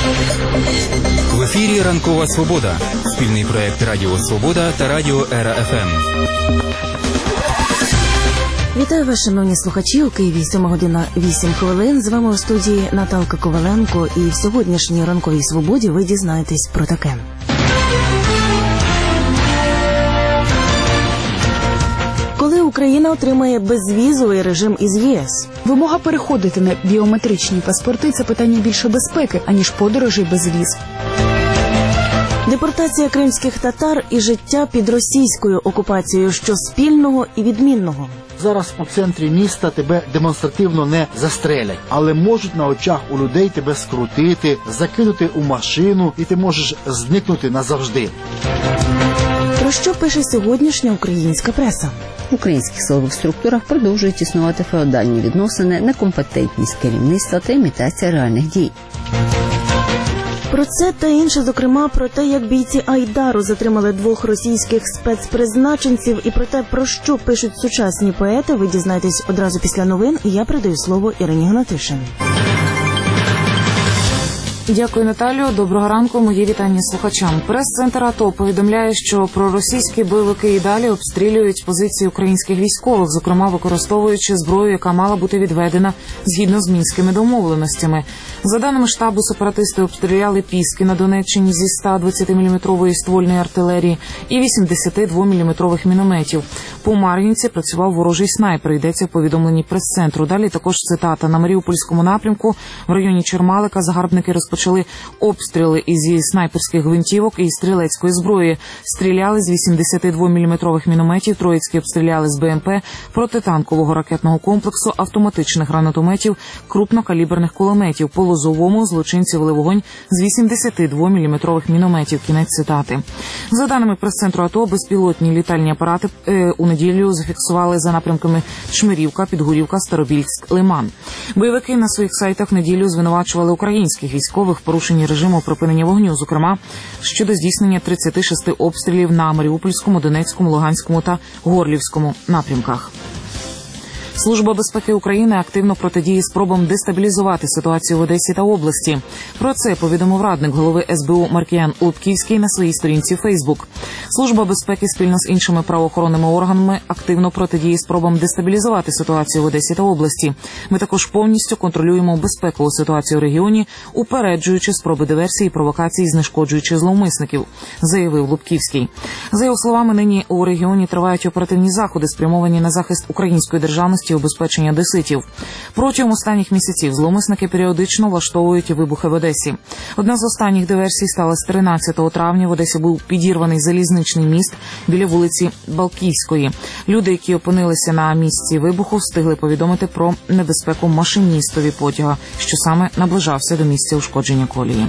В ефірі «Ранкова Свобода» – спільний проєкт Радіо Свобода та Радіо Ера ФМ. Вітаю вас, шановні слухачі. У Києві 7 година 8 хвилин. З вами у студії Наталка Коваленко. І в сьогоднішній «Ранковій Свободі» ви дізнаєтесь про таке. Коли Україна отримає безвізовий режим із ЄС? Вимога переходити на біометричні паспорти – це питання більше безпеки, аніж подорожей без віз. Депортація кримських татар і життя під російською окупацією. Що спільного і відмінного? Зараз у центрі міста тебе демонстративно не застрелять, але можуть на очах у людей тебе скрутити, закинути у машину, і ти можеш зникнути назавжди. Про що пише сьогоднішня українська преса? В українських силових структурах продовжують існувати феодальні відносини, некомпетентність керівництва та імітація реальних дій. Про це та інше, зокрема, про те, як бійці Айдару затримали 2 російських спецпризначенців, і про те, про що пишуть сучасні поети, ви дізнаєтесь одразу після новин, і я передаю слово Ірині Гнатишин. Дякую, Наталю. Доброго ранку. Мої вітання слухачам. Прес-центр АТО повідомляє, що проросійські бойовики і далі обстрілюють позиції українських військових, зокрема використовуючи зброю, яка мала бути відведена згідно з мінськими домовленостями. За даними штабу, сепаратисти обстріляли Піски на Донеччині зі 120-мм ствольної артилерії і 82-мм мінометів. По Мар'їнці працював ворожий снайпер, йдеться в повідомленні прес-центру. Далі також цитата. На Маріупольському напрямку в районі Чермалика загарбники розпочали обстріли із снайперських гвинтівок і стрілецької зброї. Стріляли з 82-мм мінометів, Троїцькі обстріляли з БМП, протитанкового ракетного комплексу, автоматичних гранатометів, крупнокаліберних кулеметів. По Лозовому злочинці вели вогонь з 82-мм мінометів. Кінець цитати. За даними прес-центру АТО, безпілотні літальні апарати у неділю зафіксували за напрямками Чмирівка, Підгурівка, Старобільськ, Лиман. Бойовики на своїх сайтах в неділю звинувачували українських військових в порушенні режиму припинення вогню, зокрема щодо здійснення 36 обстрілів на Маріупольському, Донецькому, Луганському та Горлівському напрямках. Служба безпеки України активно протидіє спробам дестабілізувати ситуацію в Одесі та області. Про це повідомив радник голови СБУ Маркіян Лубківський на своїй сторінці Фейсбук. Служба безпеки спільно з іншими правоохоронними органами активно протидіє спробам дестабілізувати ситуацію в Одесі та області. Ми також повністю контролюємо безпекову ситуацію в регіоні, упереджуючи спроби диверсії і провокацій, знешкоджуючи зловмисників, заявив Лубківський. За його словами, нині у регіоні тривають оперативні заходи, спрямовані на захист української державності і обезпечення одеситів. Протягом останніх місяців зловмисники періодично влаштовують вибухи в Одесі. Одна з останніх диверсій сталася 13 травня. В Одесі був підірваний залізничний міст біля вулиці Балківської. Люди, які опинилися на місці вибуху, встигли повідомити про небезпеку машиністові потяга, що саме наближався до місця ушкодження колії.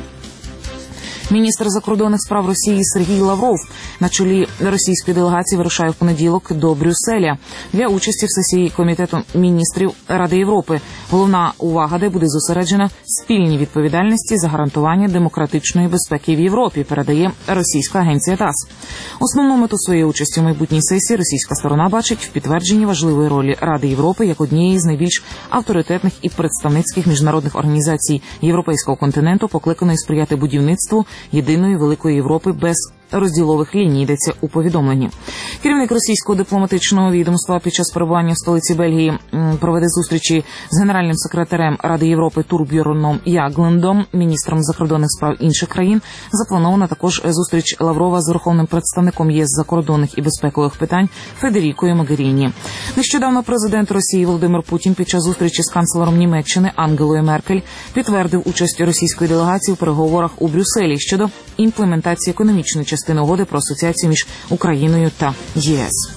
Міністр закордонних справ Росії Сергій Лавров на чолі російської делегації вирушає в понеділок до Брюсселя для участі в сесії Комітету міністрів Ради Європи. Головна увага, де буде зосереджена спільній відповідальності за гарантування демократичної безпеки в Європі, передає російська агенція ТАСС. Основну мету своєї участі у майбутній сесії російська сторона бачить в підтвердженні важливої ролі Ради Європи як однієї з найбільш авторитетних і представницьких міжнародних організацій європейського континенту, покликаної сприяти будівництву єдиної великої Європи без розділових ліній, йдеться у повідомленні. Керівник російського дипломатичного відомства під час перебування в столиці Бельгії проведе зустрічі з генеральним секретарем Ради Європи Турбьорном Яглендом, міністром закордонних справ інших країн. Запланована також зустріч Лаврова з верховним представником ЄС закордонних і безпекових питань Федерікою Могеріні. Нещодавно президент Росії Володимир Путін під час зустрічі з канцлером Німеччини Ангелою Меркель підтвердив участь російської делегації в переговорах у Брюсселі щодо імплементації економічної частини угоди про асоціацію між Україною та ЄС.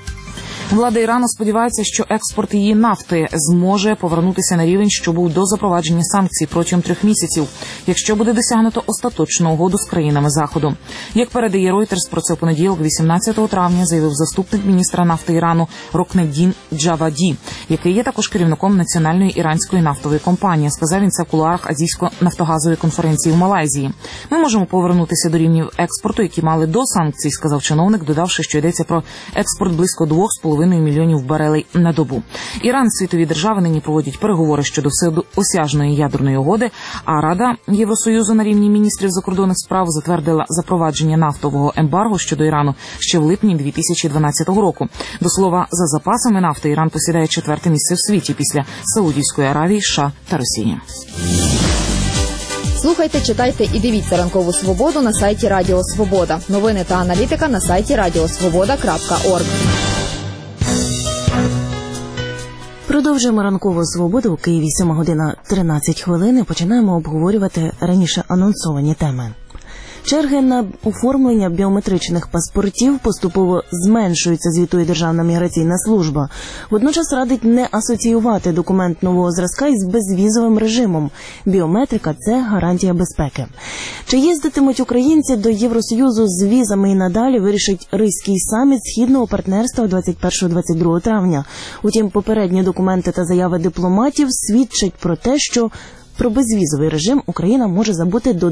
Влада Ірану сподівається, що експорт її нафти зможе повернутися на рівень, що був до запровадження санкцій протягом 3 місяців, якщо буде досягнуто остаточну угоду з країнами Заходу. Як передає Reuters, про це в понеділок, 18 травня, заявив заступник міністра нафти Ірану Рокнеддін Джаваді, який є також керівником національної іранської нафтової компанії. Сказав він це в кулуарах Азійсько-нафтогазової конференції в Малайзії. Ми можемо повернутися до рівнів експорту, які мали до санкцій, сказав чиновник, додавши, що йдеться про експорт близько 2,5 2,5 мільйонів барелей на добу. Іран, світові держави нині проводять переговори щодо всеосяжної ядерної угоди, а Рада Євросоюзу на рівні міністрів закордонних справ затвердила запровадження нафтового ембарго щодо Ірану ще в липні 2012 року. До слова, за запасами нафти Іран посідає 4-те місце в світі після Саудівської Аравії, США та Росії. Слухайте, читайте і дивіться «Ранкову свободу» на сайті Радіо Свобода. Новини та аналітика на сайті radiosvoboda.org. Продовжуємо «Ранкову свободу» у Києві 7 година 13 хвилин. Починаємо обговорювати раніше анонсовані теми. Черги на оформлення біометричних паспортів поступово зменшуються, звітує Державна міграційна служба. Водночас радить не асоціювати документ нового зразка із безвізовим режимом. Біометрика – це гарантія безпеки. Чи їздитимуть українці до Євросоюзу з візами і надалі, вирішить Ризький саміт Східного партнерства 21-22 травня. Утім, попередні документи та заяви дипломатів свідчать про те, що про безвізовий режим Україна може забути до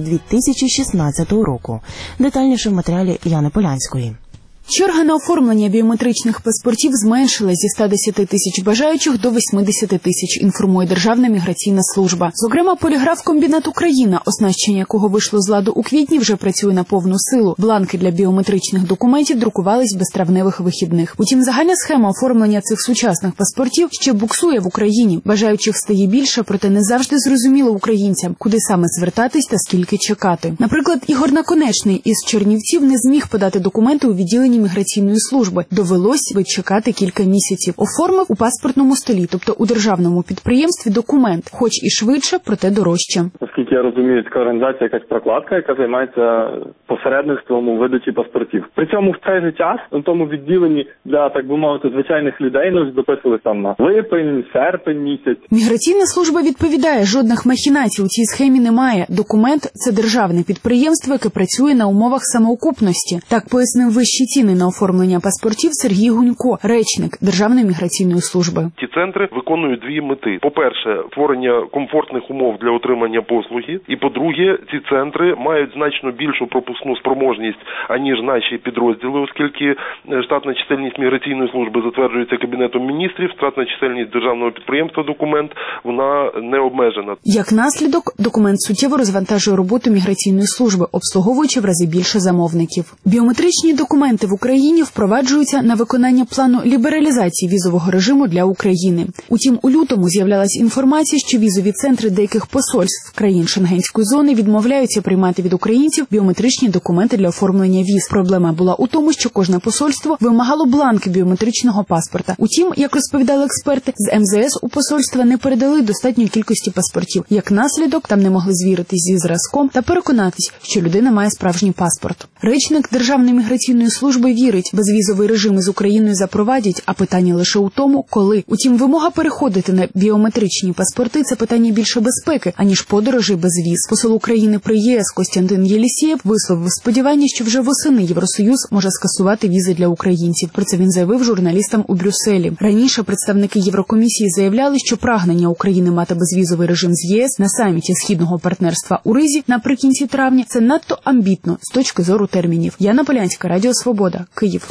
2016 року. Детальніше в матеріалі Яни Полянської. Черга на оформлення біометричних паспортів зменшилась зі 110 тисяч бажаючих до 80 тисяч, інформує Державна міграційна служба. Зокрема, поліграф-комбінат «Україна», оснащення якого вийшло з ладу у квітні, вже працює на повну силу. Бланки для біометричних документів друкувались без травневих вихідних. Утім, загальна схема оформлення цих сучасних паспортів ще буксує в Україні. Бажаючих стає більше, проте не завжди зрозуміло українцям, куди саме звертатись та скільки чекати. Наприклад, Ігор Наконечний із Чернівців не зміг подати документи у відділенні міграційної служби. Довелось чекати кілька місяців. Оформив у паспортному столі, тобто у державному підприємстві, документ, хоч і швидше, проте дорожче. Оскільки я розумію, така організація, якась прокладка, яка займається посередництвом у видачі паспортів. При цьому в цей же час, на тому відділенні для, так би мовити, звичайних людей, нас дописували там на липень, серпень місяць. Міграційна служба відповідає, жодних махінацій у цій схемі немає. Документ – це державне підприємство, яке працює на умовах самоокупності. Так пояснив вищі ціни на оформлення паспортів Сергій Гунько, речник Державної міграційної служби. Ці центри виконують дві мети. По-перше, створення комфортних умов для отримання послуги. І по-друге, ці центри мають значно більшу пропускну спроможність, аніж наші підрозділи, оскільки штатна чисельність міграційної служби затверджується Кабінетом міністрів, штатна чисельність державного підприємства документ, вона не обмежена. Як наслідок, документ суттєво розвантажує роботу міграційної служби, обслуговуючи в рази більше замовників. Біометричні документи в Україні впроваджуються на виконання плану лібералізації візового режиму для України. Утім, у лютому з'являлась інформація, що візові центри деяких посольств країн Шенгенської зони відмовляються приймати від українців біометричні документи для оформлення віз. Проблема була у тому, що кожне посольство вимагало бланки біометричного паспорта. Утім, як розповідали експерти, з МЗС у посольства не передали достатньої кількості паспортів. Як наслідок, там не могли звіритись зі зразком та переконатись, що людина має справжній паспорт. Речник Державної міграційної служби вірить, безвізовий режим із Україною запровадять, а питання лише у тому, коли. Утім, вимога переходити на біометричні паспорти – це питання більше безпеки, аніж подорожей без віз. Посол України при ЄС Костянтин Єлісєєв висловив сподівання, що вже восени Євросоюз може скасувати візи для українців. Про це він заявив журналістам у Брюсселі. Раніше представники Єврокомісії заявляли, що прагнення України мати безвізовий режим з ЄС на саміті Східного партнерства у Ризі наприкінці травня – це надто амбітно з точки зору термінів. Яна Полянська, Радіо Свобода, Київ.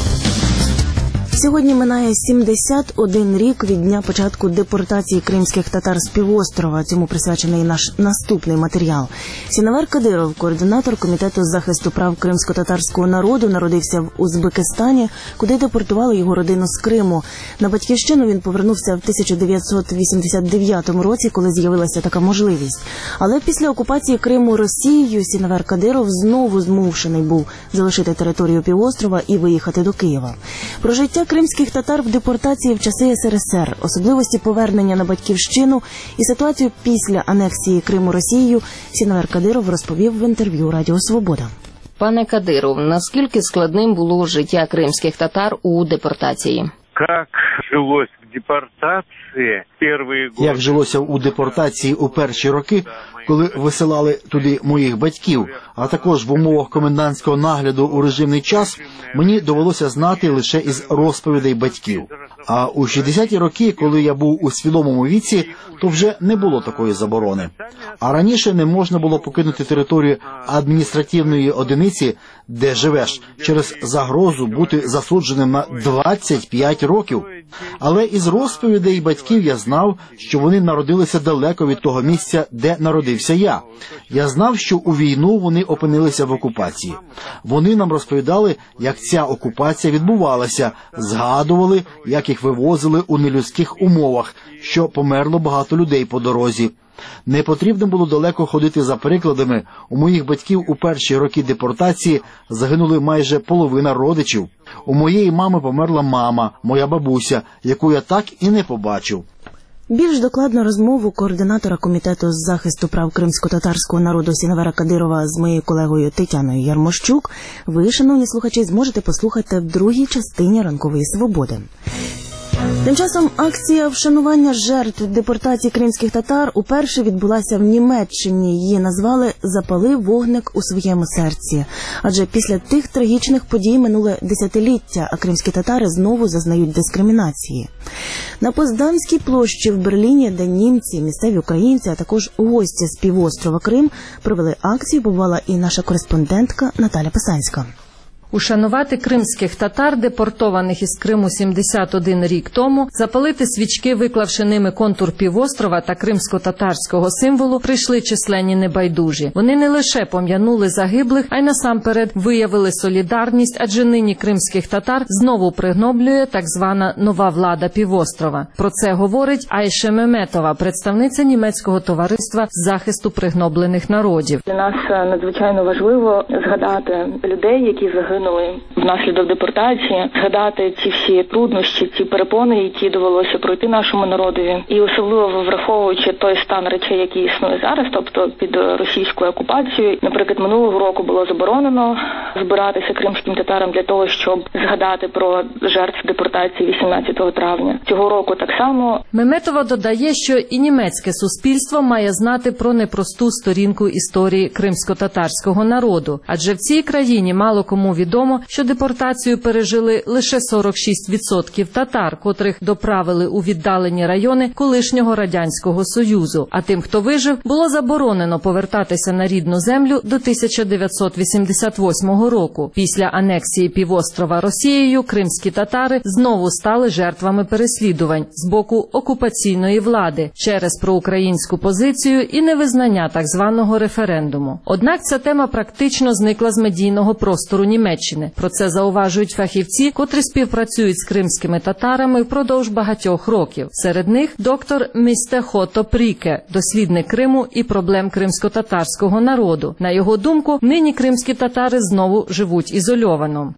Сьогодні минає 71 рік від дня початку депортації кримських татар з півострова. Цьому присвячений наш наступний матеріал. Сінавер Кадиров, координатор Комітету з захисту прав кримсько-татарського народу, народився в Узбекистані, куди депортували його родину з Криму. На батьківщину він повернувся в 1989 році, коли з'явилася така можливість. Але після окупації Криму Росією Сінавер Кадиров знову змушений був залишити територію півострова і виїхати до Києва. Про життя кримських татар в депортації в часи СРСР, особливості повернення на батьківщину і ситуацію після анексії Криму Росією Сінавер Кадиров розповів в інтерв'ю Радіо Свобода. Пане Кадиров, наскільки складним було життя кримських татар у депортації? Як жилось в депортації перші роки? Як жилося у депортації у перші роки? коли висилали туди моїх батьків, а також в умовах комендантського нагляду у режимний час, мені довелося знати лише із розповідей батьків. А у 60-ті роки, коли я був у свідомому віці, то вже не було такої заборони. А раніше не можна було покинути територію адміністративної одиниці, де живеш, через загрозу бути засудженим на 25 років. Але із розповідей батьків я знав, що вони народилися далеко від того місця, де народився я. Я знав, що у війну вони опинилися в окупації. Вони нам розповідали, як ця окупація відбувалася, згадували, як їх вивозили у нелюдських умовах, що померло багато людей по дорозі. Не потрібно було далеко ходити за прикладами. У моїх батьків у перші роки депортації загинули майже половина родичів. У моєї мами померла мама, моя бабуся, яку я так і не побачив. Більш докладну розмову координатора Комітету з захисту прав кримсько-татарського народу Сіневера Кадирова з моєю колегою Тетяною Ярмощук ви, шановні слухачі, зможете послухати в другій частині «Ранкової свободи». Тим часом акція вшанування жертв депортації кримських татар уперше відбулася в Німеччині. Її назвали «Запали вогник у своєму серці». Адже після тих трагічних подій минуле десятиліття, а кримські татари знову зазнають дискримінації. На Потсдамській площі в Берліні, де німці, місцеві українці, а також гості з півострова Крим провели акцію, побувала і наша кореспондентка Наталя Писанська. Ушанувати кримських татар, депортованих із Криму 71 рік тому, запалити свічки, виклавши ними контур півострова та кримсько-татарського символу, прийшли численні небайдужі. Вони не лише пом'янули загиблих, а й насамперед виявили солідарність, адже нині кримських татар знову пригноблює так звана нова влада півострова. Про це говорить Айше Меметова, представниця німецького товариства з захисту пригноблених народів. Для нас надзвичайно важливо згадати людей, які загинули внаслідок депортації, згадати ці всі труднощі, ці перепони, які довелося пройти нашому народові, і особливо враховуючи той стан речей, який існує зараз, тобто під російською окупацією. Наприклад, минулого року було заборонено збиратися кримським татарам для того, щоб згадати про жертв депортації 18 травня. Цього року так само. Меметова додає, що і німецьке суспільство має знати про непросту сторінку історії кримсько-татарського народу, адже в цій країні мало кому відомо, що депортацію пережили лише 46% татар, котрих доправили у віддалені райони колишнього Радянського Союзу. А тим, хто вижив, було заборонено повертатися на рідну землю до 1988 року. Після анексії півострова Росією кримські татари знову стали жертвами переслідувань з боку окупаційної влади через проукраїнську позицію і невизнання так званого референдуму. Однак ця тема практично зникла з медійного простору Німеччини. Про це зауважують фахівці, котрі співпрацюють з кримськими татарами впродовж багатьох років. Серед них доктор Містехо Топріке, дослідник Криму і проблем кримсько-татарського народу. На його думку, нині кримські татари знову живуть ізольовано.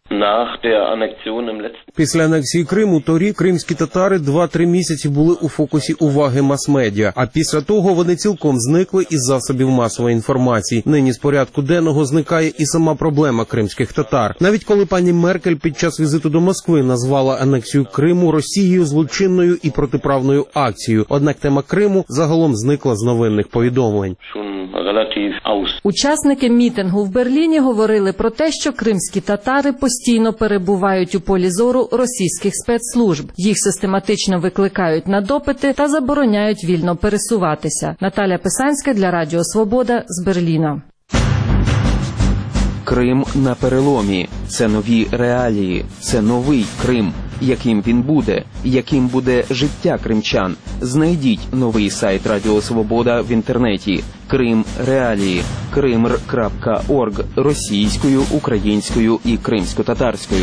Після анексії Криму торік кримські татари 2-3 місяці були у фокусі уваги мас-медіа, а після того вони цілком зникли із засобів масової інформації. Нині з порядку денного зникає і сама проблема кримських татар. Навіть коли пані Меркель під час візиту до Москви назвала анексію Криму Росією злочинною і протиправною акцією, однак тема Криму загалом зникла з новинних повідомлень. Учасники мітингу в Берліні говорили про те, що кримські татари постійно перебувають у полі зору російських спецслужб. Їх систематично викликають на допити та забороняють вільно пересуватися. Наталя Писанська для Радіо Свобода з Берліна. Крим на переломі. Це нові реалії. Це новий Крим. Яким він буде? Яким буде життя кримчан? Знайдіть новий сайт Радіо Свобода в інтернеті. Крим реалії. krimr.org російською, українською і кримсько-татарською.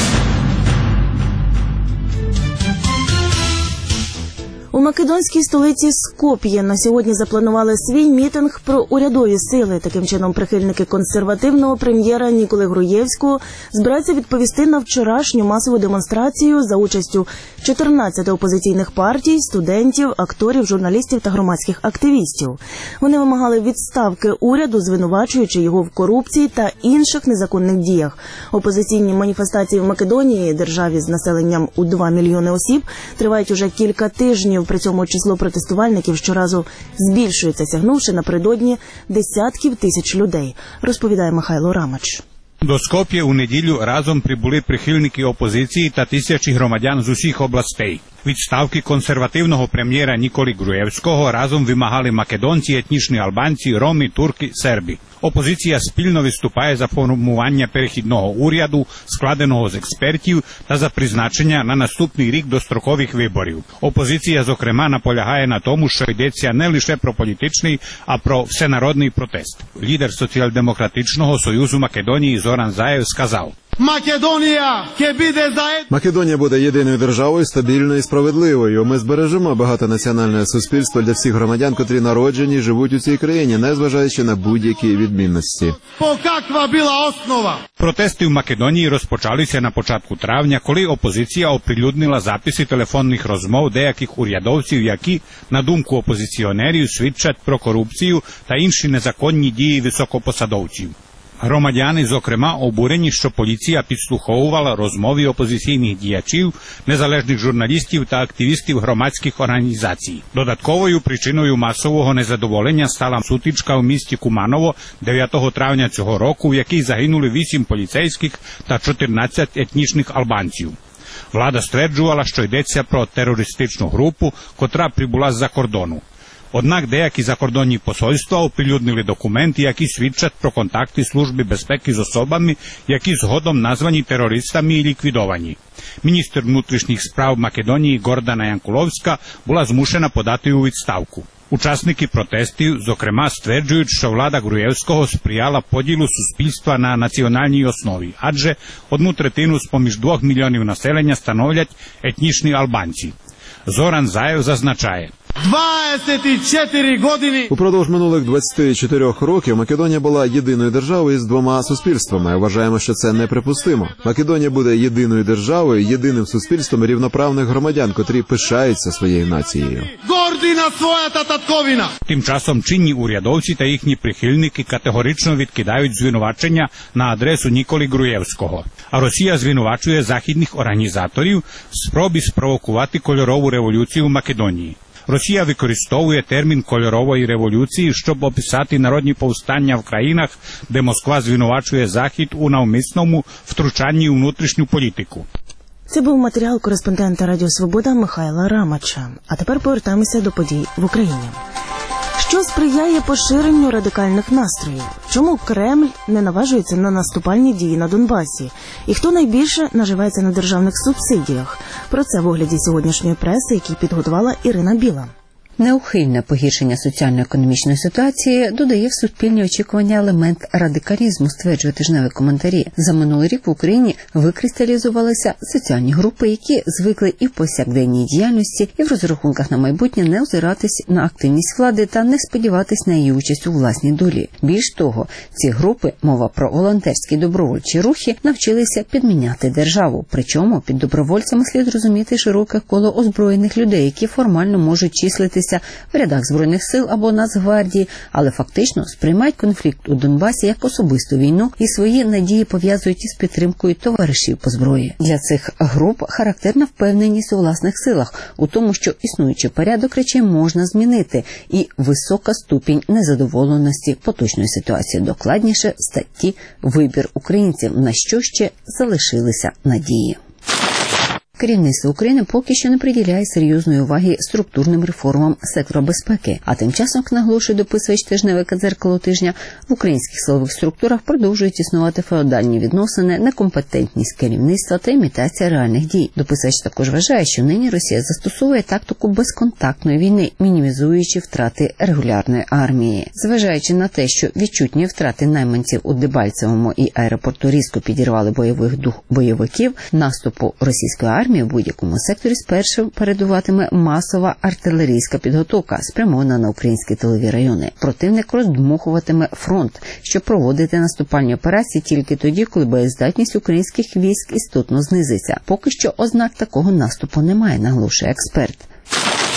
У македонській столиці Скоп'є на сьогодні запланували свій мітинг про урядові сили. Таким чином, прихильники консервативного прем'єра Ніколи Груєвського збираються відповісти на вчорашню масову демонстрацію за участю 14 опозиційних партій, студентів, акторів, журналістів та громадських активістів. Вони вимагали відставки уряду, звинувачуючи його в корупції та інших незаконних діях. Опозиційні маніфестації в Македонії, державі з населенням у 2 мільйони осіб, тривають уже кілька тижнів. При цьому число протестувальників щоразу збільшується, сягнувши напередодні десятків тисяч людей, розповідає Михайло Рамач. До Скоп'я у неділю разом прибули прихильники опозиції та тисячі громадян з усіх областей. Відставки консервативного прем'єра Ніколі Груєвського разом вимагали македонці, етнічні албанці, роми, турки, серби. Опозиція спільно виступає за формування перехідного уряду, складеного з експертів, та за призначення на наступний рік дострокових виборів. Опозиція, зокрема, наполягає на тому, що йдеться не лише про політичний, а про всенародний протест. Лідер Соціал-демократичного союзу Македонії Зоран Заєв сказав: Македонія буде єдиною державою, стабільною і справедливою. Ми збережемо багатонаціональне суспільство для всіх громадян, котрі народжені і живуть у цій країні, незважаючи на будь-які відмінності. Протести в Македонії розпочалися на початку травня, коли опозиція оприлюднила записи телефонних розмов деяких урядовців, які, на думку опозиціонерів, свідчать про корупцію та інші незаконні дії високопосадовців. Громадяни, зокрема, обурені, що поліція підслуховувала розмови опозиційних діячів, незалежних журналістів та активістів громадських організацій. Додатковою причиною масового незадоволення стала сутичка в місті Куманово 9 травня цього року, в якій загинули 8 поліцейських та 14 етнічних албанців. Влада стверджувала, що йдеться про терористичну групу, котра прибула з-за кордону. Однак деякі закордонні посольства оприлюднили документи, які свідчать про контакти Служби безпеки з особами, які згодом названі терористами і ліквідовані. Міністр внутрішніх справ Македонії Гордана Янкуловська була змушена подати у відставку. Учасники протестів, зокрема, стверджують, що влада Груєвського сприяла поділу суспільства на національній основі, адже 1/3 з-поміж 2 мільйонів населення становлять етнічні албанці. Зоран Заєв зазначає: Упродовж минулих 24 років Македонія була єдиною державою з 2 суспільствами. Вважаємо, що це неприпустимо. Македонія буде єдиною державою, єдиним суспільством рівноправних громадян, котрі пишаються своєю нацією. Тим часом чинні урядовці та їхні прихильники категорично відкидають звинувачення на адресу Ніколі Груєвського. А Росія звинувачує західних організаторів в спробі спровокувати кольорову революцію в Македонії. Росія використовує термін кольорової революції, щоб описати народні повстання в країнах, де Москва звинувачує Захід у навмисному втручанні у внутрішню політику. Це був матеріал кореспондента Радіо Свобода Михайла Рамача. А тепер повертаємося до подій в Україні. Що сприяє поширенню радикальних настроїв? Чому Кремль не наважується на наступальні дії на Донбасі? І хто найбільше наживається на державних субсидіях? Про це в огляді сьогоднішньої преси, який підготувала Ірина Біла. Неухильне погіршення соціально-економічної ситуації додає в суспільні очікування елемент радикалізму, стверджує тижневі коментарі. За минулий рік в Україні викристалізувалися соціальні групи, які звикли і в повсякденній діяльності, і в розрахунках на майбутнє не озиратись на активність влади та не сподіватись на її участь у власній долі. Більш того, ці групи, мова про волонтерські добровольчі рухи, навчилися підміняти державу. Причому під добровольцями слід розуміти широке коло озброєних людей, які формально можуть числитися в рядах Збройних сил або Нацгвардії, але фактично сприймають конфлікт у Донбасі як особисту війну і свої надії пов'язують із підтримкою товаришів по зброї. Для цих груп характерна впевненість у власних силах, у тому, що існуючий порядок речей можна змінити, і висока ступінь незадоволеності поточною ситуацією. Докладніше статті «Вибір українців», на що ще залишилися надії. Керівництво України поки що не приділяє серйозної уваги структурним реформам сектора безпеки. А тим часом, як наголошує дописувач тижневика «Дзеркало тижня», в українських силових структурах продовжують існувати феодальні відносини, некомпетентність керівництва та імітація реальних дій. Дописувач також вважає, що нині Росія застосовує тактику безконтактної війни, мінімізуючи втрати регулярної армії. Зважаючи на те, що відчутні втрати найманців у Дебальцевому і аеропорту різко підірвали бойовий дух бойовиків, наступу російської армії в будь-якому секторі спершу передуватиме масова артилерійська підготовка, спрямована на українські тилові райони. Противник роздмухуватиме фронт, щоб проводити наступальні операції тільки тоді, коли боєздатність українських військ істотно знизиться. Поки що ознак такого наступу немає, наголошує експерт.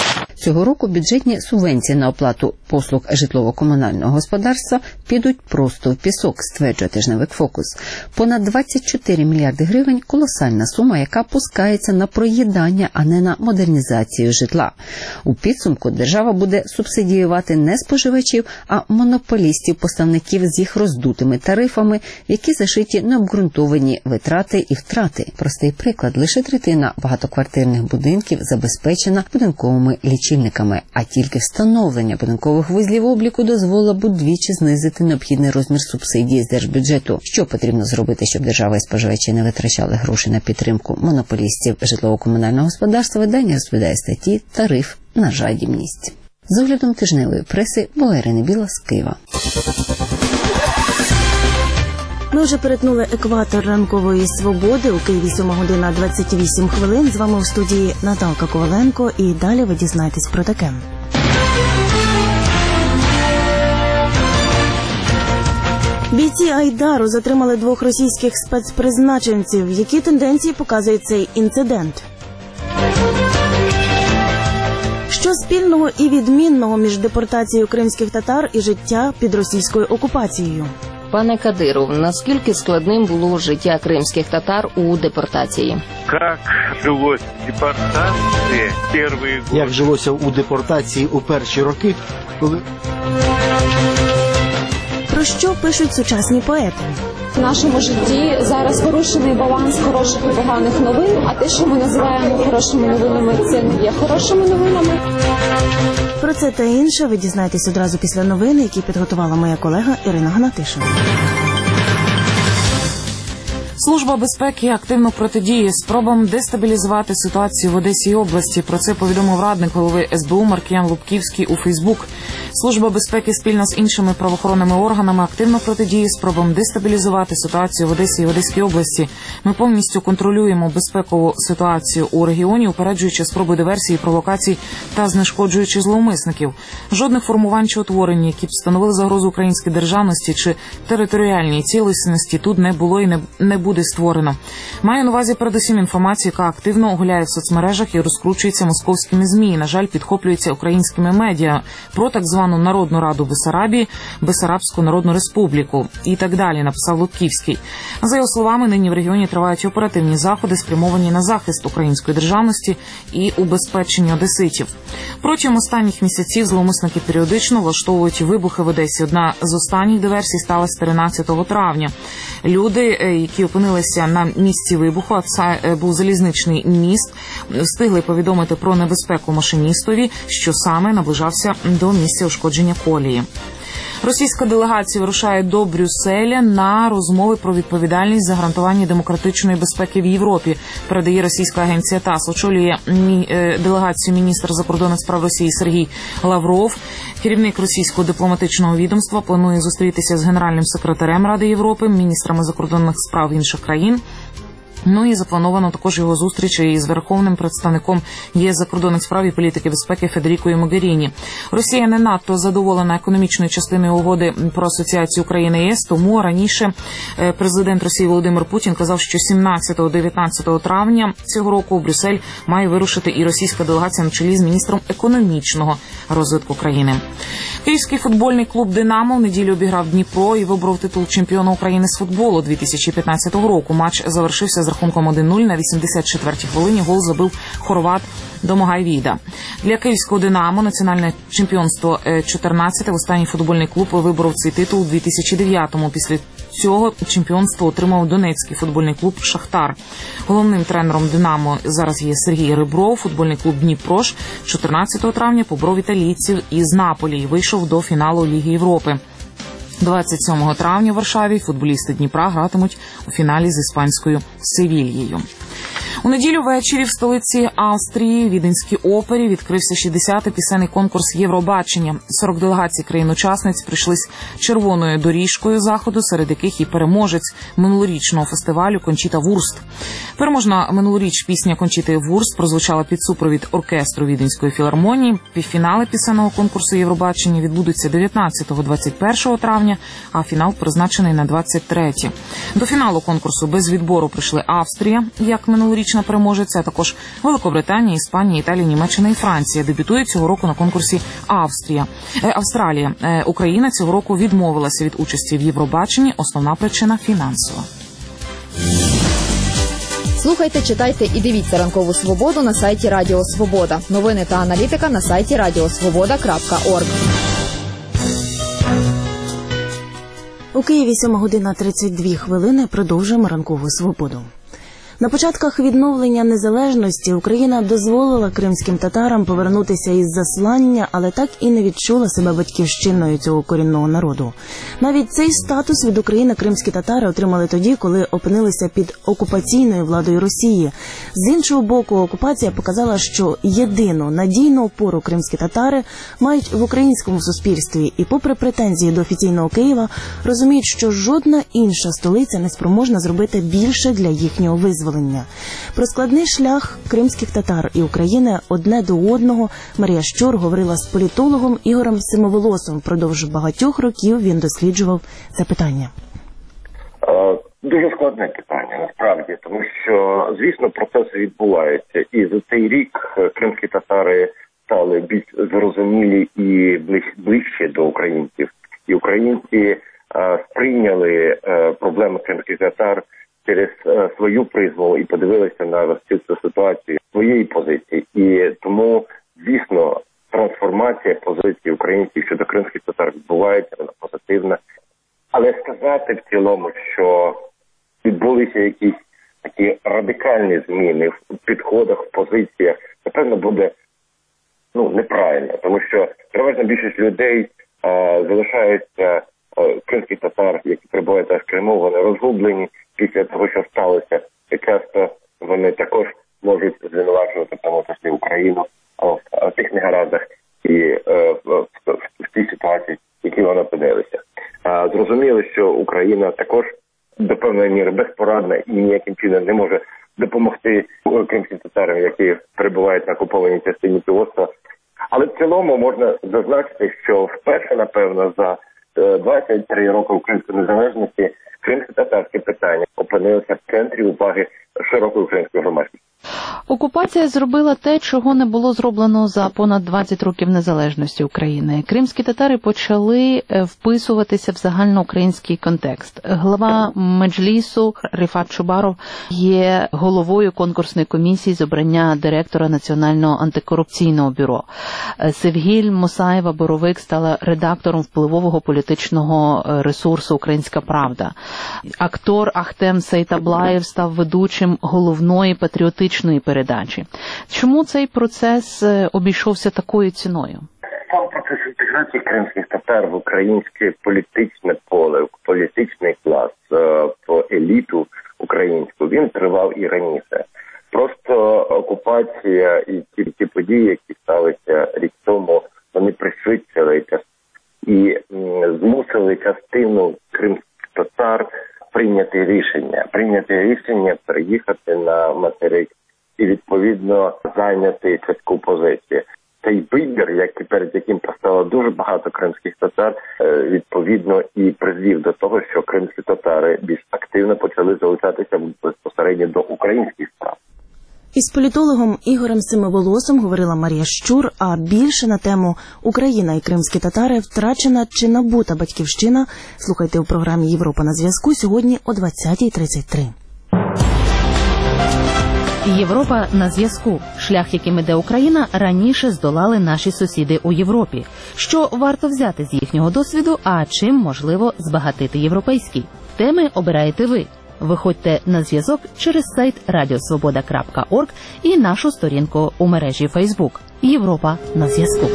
Цього року бюджетні субвенції на оплату послуг житлово-комунального господарства підуть просто в пісок, стверджує тижневик «Фокус». Понад 24 мільярди гривень – колосальна сума, яка пускається на проїдання, а не на модернізацію житла. У підсумку держава буде субсидіювати не споживачів, а монополістів-поставників з їх роздутими тарифами, які зашиті необґрунтовані витрати і втрати. Простий приклад – лише третина багатоквартирних будинків забезпечена будинковими лічильниками, а тільки встановлення будинкових вузлів обліку дозволило б удвічі знизити необхідний розмір субсидії з держбюджету. Що потрібно зробити, щоб держава і споживачі не витрачали гроші на підтримку монополістів житлово-комунального господарства? Видання розповідає статті «Тариф на жадібність». З оглядом тижневої преси була Ірина Біла з Києва. Ми вже перетнули екватор ранкової свободи. У Києві 7:28. З вами у студії Наталка Коваленко. І далі ви дізнаєтесь про таке. Бійці Айдару затримали 2 російських спецпризначенців. Які тенденції показує цей інцидент? Що спільного і відмінного між депортацією кримських татар і життя під російською окупацією? Пане Кадиров, наскільки складним було життя кримських татар у депортації? Як жилося у депортації у перші роки, коли... Про що пишуть сучасні поети? В нашому житті зараз порушений баланс хороших і поганих новин, а те, що ми називаємо хорошими новинами, це не є хорошими новинами. Про це та інше ви дізнаєтесь одразу після новин, які підготувала моя колега Ірина Гнатишина. Служба безпеки активно протидіє спробам дестабілізувати ситуацію в Одеській області. Про це повідомив радник голови СБУ Маркіян Лубківський у Фейсбук. Служба безпеки спільно з іншими правоохоронними органами активно протидіє спробам дестабілізувати ситуацію в Одесі і Одеській області. Ми повністю контролюємо безпекову ситуацію у регіоні, упереджуючи спроби диверсії, провокацій та знешкоджуючи зловмисників. Жодних формувань чи утворень, які б становили загрозу українській державності чи територіальній цілісності, тут не було і не буде створено. Маю на увазі передусім інформацію, яка активно огуляє в соцмережах і розкручується московськими ЗМІ. І, на жаль, підхоплюється українськими медіа про так звану Народну Раду Бессарабії, Бессарабську Народну Республіку і так далі, написав Лубківський. За його словами, нині в регіоні тривають оперативні заходи, спрямовані на захист української державності і убезпечення одеситів. Протягом останніх місяців зловмисники періодично влаштовують вибухи в Одесі. Одна з останніх диверсій сталася 13 травня. Люди, які опинилися на місці вибуху, а це був залізничний міст, встигли повідомити про небезпеку машиністові, що саме наближався до місця ушкодження колії. Російська делегація вирушає до Брюсселя на розмови про відповідальність за гарантування демократичної безпеки в Європі, передає російська агенція ТАСС. Очолює делегацію міністр закордонних справ Росії Сергій Лавров. Керівник російського дипломатичного відомства планує зустрітися з генеральним секретарем Ради Європи, міністрами закордонних справ інших країн. Ну і заплановано також його зустріч із верховним представником ЄС закордонних справ і політики безпеки Федерікою Могеріні. Росія не надто задоволена економічною частиною угоди про асоціацію України і ЄС, тому раніше президент Росії Володимир Путін казав, що 17-19 травня цього року у Брюссель має вирушити і російська делегація на чолі з міністром економічного розвитку країни. Київський футбольний клуб «Динамо» в неділю обіграв Дніпро і виборов титул чемпіона України з футболу 2015 року. Матч завершився з рахунком 1-0. На 84-й хвилині гол забив хорват Домагай Віда. Для київського «Динамо» національне чемпіонство 14 останній футбольний клуб виборов цей титул у 2009-му. Після цього чемпіонство отримав донецький футбольний клуб «Шахтар». Головним тренером «Динамо» зараз є Сергій Ребров. Футбольний клуб «Дніпрош» 14 травня поборов італійців із Наполі і вийшов до фіналу Ліги Європи. 27 травня в Варшаві футболісти Дніпра гратимуть у фіналі з іспанською «Севільєю». У неділю ввечері в столиці Австрії, Віденській опері, відкрився 60-й пісенний конкурс Євробачення. 40 делегацій країн-учасниць прийшлись червоною доріжкою заходу, серед яких і переможець минулорічного фестивалю Кончіта Вурст. Переможна минулоріч пісня Кончіти Вурст прозвучала під супровід оркестру Віденської філармонії. Півфінали пісенного конкурсу Євробачення відбудуться 19-21 травня, а фінал призначений на 23. До фіналу конкурсу без відбору прийшли Австрія, як минулоріч трьохрічна переможеця, а також Великобританія, Іспанія, Італія, Німеччина і Франція. Дебютує цього року на конкурсі Австралія. Україна цього року відмовилася від участі в Євробаченні. Основна причина – фінансова. Слухайте, читайте і дивіться «Ранкову свободу» на сайті Радіо Свобода. Новини та аналітика на сайті radiosvoboda.org. У Києві 7:32. Продовжуємо «Ранкову свободу». На початках відновлення незалежності Україна дозволила кримським татарам повернутися із заслання, але так і не відчула себе батьківщиною цього корінного народу. Навіть цей статус від України кримські татари отримали тоді, коли опинилися під окупаційною владою Росії. З іншого боку, окупація показала, що єдину надійну опору кримські татари мають в українському суспільстві і, попри претензії до офіційного Києва, розуміють, що жодна інша столиця не спроможна зробити більше для їхнього визволення. Про складний шлях кримських татар і України одне до одного Марія Щур говорила з політологом Ігорем Семиволосом. Впродовж багатьох років він досліджував це питання. Дуже складне питання, насправді, тому що, звісно, процеси відбуваються. І за цей рік кримські татари стали більш зрозумілі і ближче до українців. І українці сприйняли проблеми кримських татар через свою призму і подивилися на цю ситуацію своєї позиції. І тому, звісно, трансформація позиції українців щодо кримських татар відбувається, вона позитивна. Але сказати в цілому, що відбулися якісь такі радикальні зміни в підходах, в позиціях, напевно, буде неправильно. Тому що переважна більшість людей залишаються кримських татар, які перебувають в Криму, вони розгублені після того, що сталося. І часто вони також можуть звинувачувати, в тому числі, Україну в тих негараздах і в тій ситуації, в якій вона опинилася. Зрозуміло, що Україна також до певної міри безпорадна і ніяким чином не може допомогти кримським татарам, які перебувають на окупованій частині півострова. Але в цілому можна зазначити, що вперше, напевно, за 23 роки української незалежності кримсько-татарське питання опинилося в центрі уваги широкої української громадськості. Окупація зробила те, чого не було зроблено за понад 20 років незалежності України. Кримські татари почали вписуватися в загальноукраїнський контекст. Глава Меджлісу Рифат Чубаров є головою конкурсної комісії з обрання директора Національного антикорупційного бюро. Севгіль Мусаєва-Боровик стала редактором впливового політичного ресурсу «Українська правда». Актор Ахтем Сейтаблаєв став ведучим головної патріотичної передачі. Чому цей процес обійшовся такою ціною? Сам процес інтеграції кримських татар в українське політичне поле, в політичний клас, в еліту українську, він тривав і раніше. Просто окупація і ті події, які сталися рік тому, вони пришвидшили і змусили частину кримських татар прийняти рішення переїхати на материк і, відповідно, зайняти чітку позицію. Цей вибір, перед яким постало дуже багато кримських татар, відповідно, і призвів до того, що кримські татари більш активно почали залучатися безпосередньо до українських справ. Із політологом Ігорем Семиволосом говорила Марія Щур, а більше на тему «Україна і кримські татари. Втрачена чи набута батьківщина» слухайте у програмі «Європа на зв'язку» сьогодні о 20:33. Європа на зв'язку. Шлях, яким іде Україна, раніше здолали наші сусіди у Європі. Що варто взяти з їхнього досвіду, а чим можливо збагатити європейський? Теми обираєте ви. Виходьте на зв'язок через сайт radiosvoboda.org і нашу сторінку у мережі Facebook. Європа на зв'язку.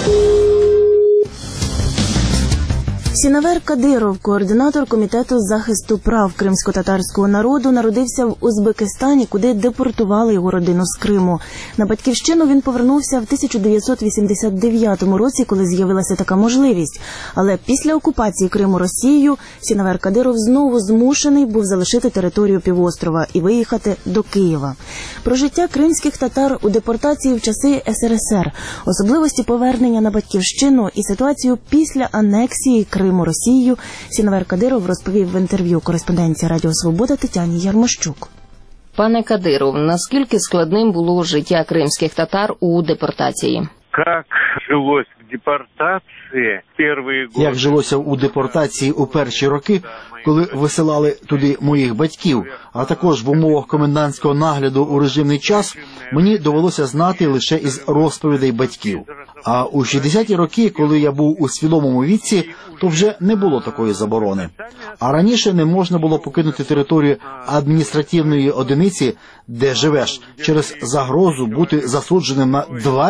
Сінавер Кадиров, координатор Комітету захисту прав кримсько-татарського народу, народився в Узбекистані, куди депортували його родину з Криму. На батьківщину він повернувся в 1989 році, коли з'явилася така можливість. Але після окупації Криму Росією Сінавер Кадиров знову змушений був залишити територію півострова і виїхати до Києва. Про життя кримських татар у депортації в часи СРСР, особливості повернення на батьківщину і ситуацію після анексії Криму Росією Сінавер Кадиров розповів в інтерв'ю кореспондентці Радіо Свобода Тетяні Ярмощук. Пане Кадиров, наскільки складним було життя кримських татар у депортації? Як жилось в депортації перші роки? Як жилося у депортації у перші роки, коли висилали туди моїх батьків, а також в умовах комендантського нагляду у режимний час, мені довелося знати лише із розповідей батьків. А у 60-ті роки, коли я був у свідомому віці, то вже не було такої заборони. А раніше не можна було покинути територію адміністративної одиниці, де живеш, через загрозу бути засудженим на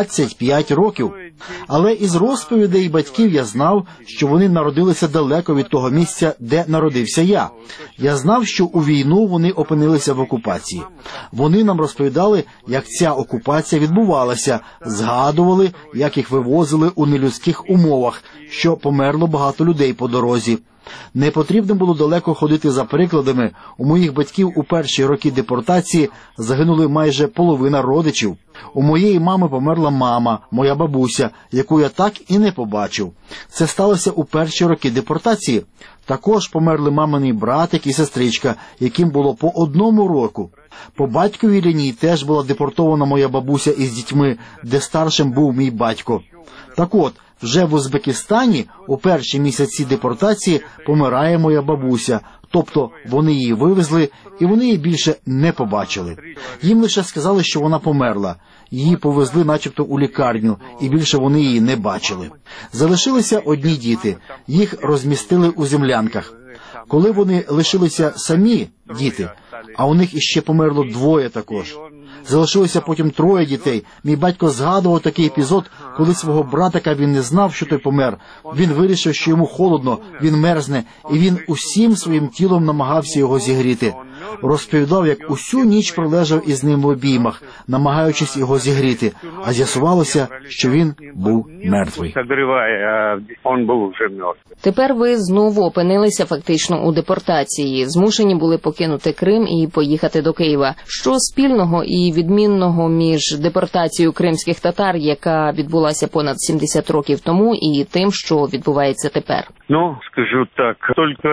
25 років. Але із розповідей батьків я знав, що вони народилися далеко від того місця, де народився я. Я знав, що у війну вони опинилися в окупації. Вони нам розповідали, як ця окупація відбувалася, згадували, як їх вивозили у нелюдських умовах, що померло багато людей по дорозі. Не потрібно було далеко ходити за прикладами. У моїх батьків у перші роки депортації загинули майже половина родичів. У моєї мами померла мама, моя бабуся, яку я так і не побачив. Це сталося у перші роки депортації. Також померли маминий братик і сестричка, яким було по 1 року. По батьковій лінії теж була депортована моя бабуся із дітьми, де старшим був мій батько. Так от, вже в Узбекистані у перші місяці депортації помирає моя бабуся, тобто вони її вивезли і вони її більше не побачили. Їм лише сказали, що вона померла. Її повезли начебто у лікарню, і більше вони її не бачили. Залишилися одні діти, їх розмістили у землянках. Коли вони лишилися самі, діти, а у них іще померло 2 також. Залишилося потім 3 дітей. Мій батько згадував такий епізод, коли свого братика він не знав, що той помер. Він вирішив, що йому холодно, він мерзне, і він усім своїм тілом намагався його зігріти. Розповідав, як усю ніч пролежав із ним в обіймах, намагаючись його зігріти, а з'ясувалося, що він був мертвий. Тепер ви знову опинилися фактично у депортації, змушені були покинути Крим і поїхати до Києва. Що спільного і відмінного між депортацією кримських татар, яка відбулася понад 70 років тому, і тим, що відбувається тепер? Ну, скажу так, тільки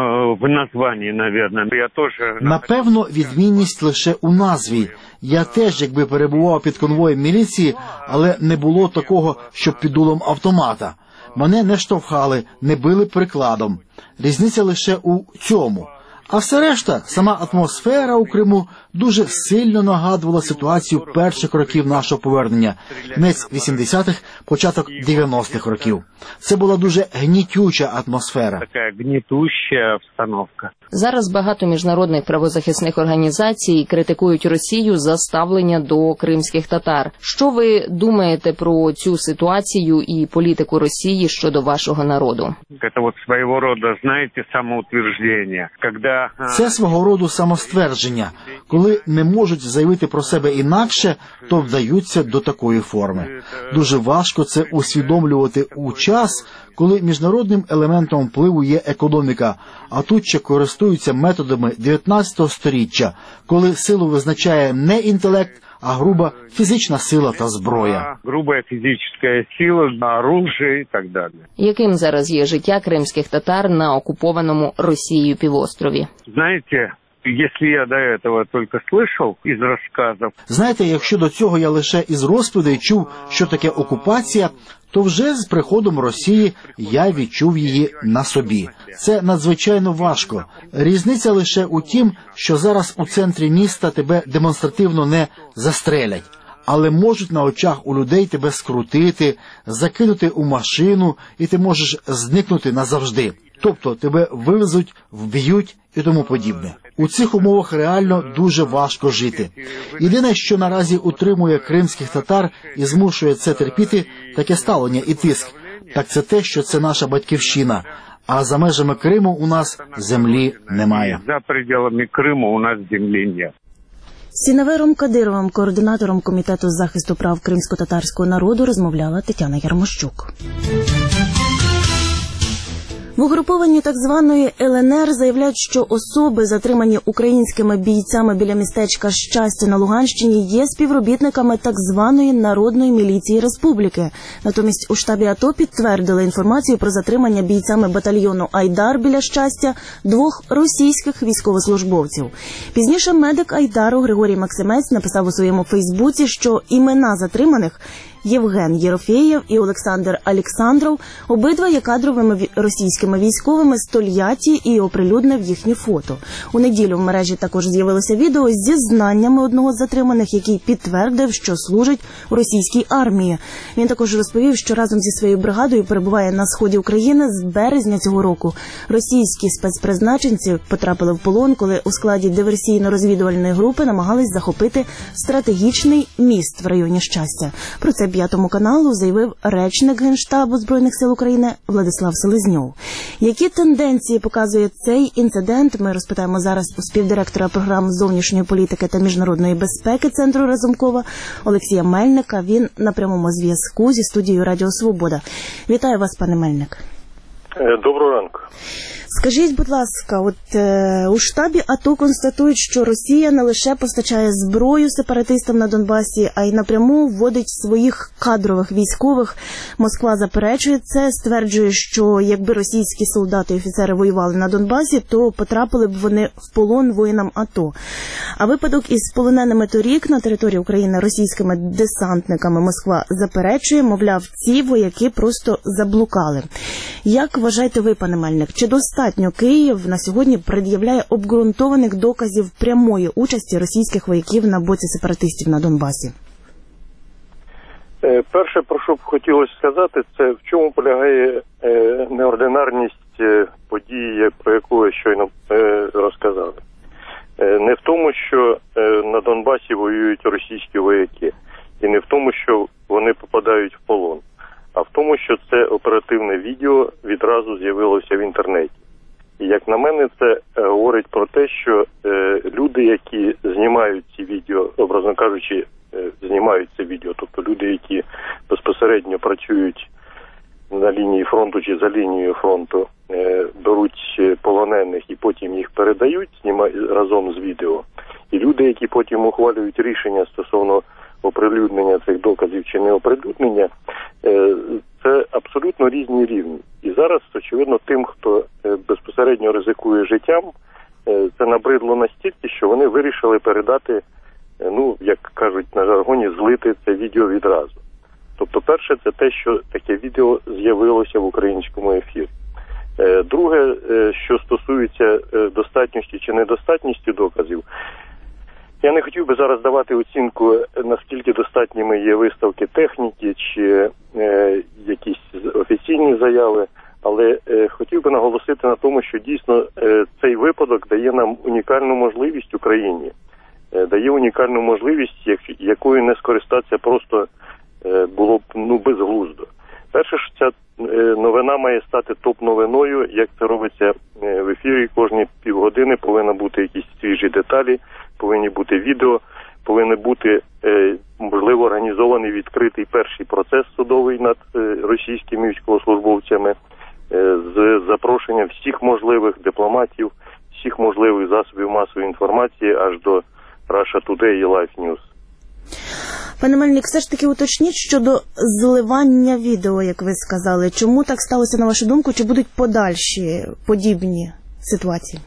в названні, мабуть. Я теж... Напевно, відмінність лише у назві. Я теж, якби перебував під конвоєм міліції, але не було такого, щоб під дулом автомата. Мене не штовхали, не били прикладом. Різниця лише у цьому. А все решта, сама атмосфера у Криму дуже сильно нагадувала ситуацію перших років нашого повернення, кінець 80-х, початок 90-х років. Це була дуже гнітюча атмосфера. Така гнітуща обстановка. Зараз багато міжнародних правозахисних організацій критикують Росію за ставлення до кримських татар. Що ви думаєте про цю ситуацію і політику Росії щодо вашого народу? Це от свого роду, знаєте, самоутвердження. Це свого роду самоствердження. Коли не можуть заявити про себе інакше, то вдаються до такої форми. Дуже важко це усвідомлювати у час, коли міжнародним елементом впливу є економіка, а тут ще користуються методами 19 століття, коли силу визначає не інтелект, а груба фізична сила та зброя. Груба фізична сила, оружие і так далі. Яким зараз є життя кримських татар на окупованому Росією півострові? Знаєте, якщо я до цього тільки слышав із розказів... Знаєте, якщо до цього я лише із розповідей чув, що таке окупація, то вже з приходом Росії я відчув її на собі. Це надзвичайно важко. Різниця лише у тім, що зараз у центрі міста тебе демонстративно не застрелять, але можуть на очах у людей тебе скрутити, закинути у машину, і ти можеш зникнути назавжди. Тобто тебе вивезуть, вб'ють і тому подібне. У цих умовах реально дуже важко жити. Єдине, що наразі утримує кримських татар і змушує це терпіти, таке ставлення і тиск, так це те, що це наша батьківщина. А за межами Криму у нас землі немає. За пределами Криму у нас землі немає. З Сіневером Кадировим, координатором Комітету з захисту прав кримсько-татарського народу, розмовляла Тетяна Ярмощук. В угрупованні так званої ЛНР заявляють, що особи, затримані українськими бійцями біля містечка Щастя на Луганщині, є співробітниками так званої Народної міліції республіки. Натомість у штабі АТО підтвердили інформацію про затримання бійцями батальйону «Айдар» біля Щастя 2 російських військовослужбовців. Пізніше медик «Айдару» Григорій Максимець написав у своєму фейсбуці, що імена затриманих – Євген Єрофєєв і Олександр Александров, обидва є кадровими російськими військовими з Тольятті, і оприлюднив їхні фото. У неділю в мережі також з'явилося відео зі знаннями одного з затриманих, який підтвердив, що служить у російській армії. Він також розповів, що разом зі своєю бригадою перебуває на сході України з березня цього року. Російські спецпризначенці потрапили в полон, коли у складі диверсійно-розвідувальної групи намагались захопити стратегічний міст в районі Щастя. Про це П'ятому каналу заявив речник Генштабу Збройних сил України Владислав Селезньов. Які тенденції показує цей інцидент, ми розпитаємо зараз у співдиректора програм зовнішньої політики та міжнародної безпеки Центру Разумкова Олексія Мельника. Він на прямому зв'язку зі студією Радіо Свобода. Вітаю вас, пане Мельник. Доброго ранку. Скажіть, будь ласка, у штабі АТО констатують, що Росія не лише постачає зброю сепаратистам на Донбасі, а й напряму вводить своїх кадрових військових. Москва заперечує це, стверджує, що якби російські солдати і офіцери воювали на Донбасі, то потрапили б вони в полон воїнам АТО. А випадок із полоненими торік на території України російськими десантниками Москва заперечує, мовляв, ці вояки просто заблукали. Як вважаєте ви, пане Мельник, чи достатньо Київ на сьогодні пред'являє обґрунтованих доказів прямої участі російських вояків на боці сепаратистів на Донбасі? Перше, про що б хотілося сказати, це в чому полягає неординарність події, про яку ви щойно розказали. Не в тому, що на Донбасі воюють російські вояки, і не в тому, що вони попадають в полон, а в тому, що це оперативне відео відразу з'явилося в інтернеті. І, як на мене, це говорить про те, що люди, які знімають ці відео, образно кажучи, знімають це відео, тобто люди, які безпосередньо працюють на лінії фронту чи за лінією фронту, беруть полонених і потім їх передають разом з відео. І люди, які потім ухвалюють рішення стосовно оприлюднення цих доказів чи не оприлюднення, це абсолютно різні рівні. І зараз, очевидно, тим, хто безпосередньо ризикує життям, це набридло настільки, що вони вирішили передати, як кажуть на жаргоні, злити це відео відразу. Тобто, перше, це те, що таке відео з'явилося в українському ефірі. Друге, що стосується достатньості чи недостатності доказів, я не хотів би зараз давати оцінку, наскільки достатніми є виставки техніки чи якісь офіційні заяви, але хотів би наголосити на тому, що дійсно цей випадок дає нам унікальну можливість Україні, дає унікальну можливість, якою не скористатися просто було б безглуздо. Перше, що ця новина має стати топ-новиною, як це робиться в ефірі, кожні півгодини повинні бути якісь свіжі деталі, повинні бути відео, повинен бути, можливо, організований відкритий перший процес судовий над російськими військовослужбовцями з запрошенням всіх можливих дипломатів, всіх можливих засобів масової інформації аж до Russia Today і Life News. Пане Мельник, все ж таки уточніть щодо зливання відео, як ви сказали. Чому так сталося, на вашу думку? Чи будуть подальші подібні ситуації?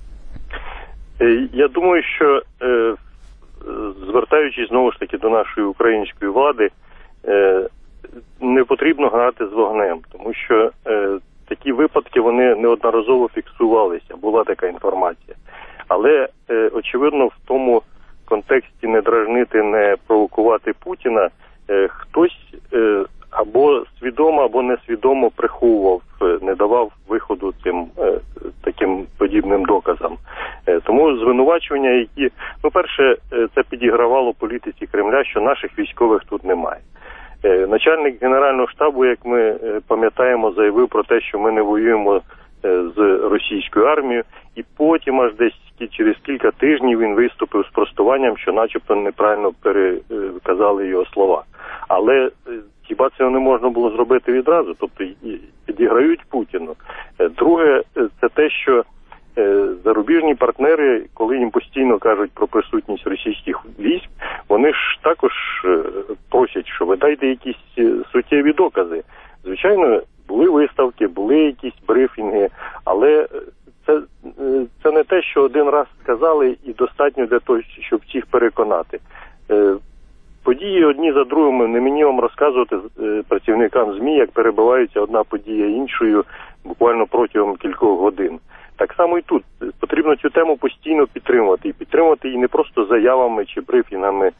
Я думаю, що звертаючись знову ж таки до нашої української влади, не потрібно грати з вогнем, тому що такі випадки, вони неодноразово фіксувалися, була така інформація. Але, очевидно, в тому контексті не дражнити, не провокувати Путіна, хтось або свідомо, або несвідомо приховував, не давав виходу цим таким подібним доказам. Тому звинувачування, які, перше, це підігравало політиці Кремля, що наших військових тут немає. Начальник Генерального штабу, як ми пам'ятаємо, заявив про те, що ми не воюємо з російською армією, і потім аж десь через кілька тижнів він виступив з простуванням, що начебто неправильно переказали його слова. Але хіба це не можна було зробити відразу? Тобто підіграють Путіну. Друге, це те, що зарубіжні партнери, коли їм постійно кажуть про присутність російських військ, вони ж також просять, що ви дайте якісь суттєві докази. Звичайно, були виставки, були якісь брифінги, але це не те, що один раз сказали і достатньо для того, щоб всіх переконати. Події одні за другими, не мені вам розказувати працівникам ЗМІ, як перебиваються одна подія іншою буквально протягом кількох годин. Так само і тут. Потрібно цю тему постійно підтримувати. І підтримувати її не просто заявами чи брифінгами